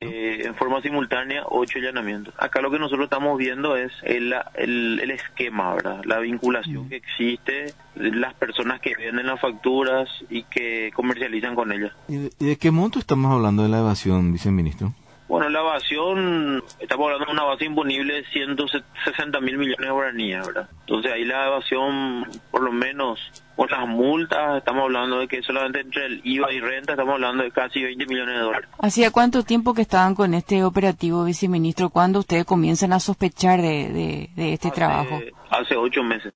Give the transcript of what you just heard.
En forma simultánea 8 allanamientos. Acá lo que nosotros estamos viendo es el esquema, ¿verdad? La vinculación que existe, las personas que venden las facturas y que comercializan con ellas. ¿Y de qué monto estamos hablando de la evasión, viceministro? Bueno, la evasión, estamos hablando de una base imponible de 160.000 millones de guaraníes, ¿verdad? Entonces ahí la evasión, por lo menos, con las multas, estamos hablando de que solamente entre el IVA y renta, estamos hablando de casi 20 millones de dólares. ¿Hacía cuánto tiempo que estaban con este operativo, viceministro? ¿Cuándo ustedes comienzan a sospechar de este trabajo? Hace 8 meses.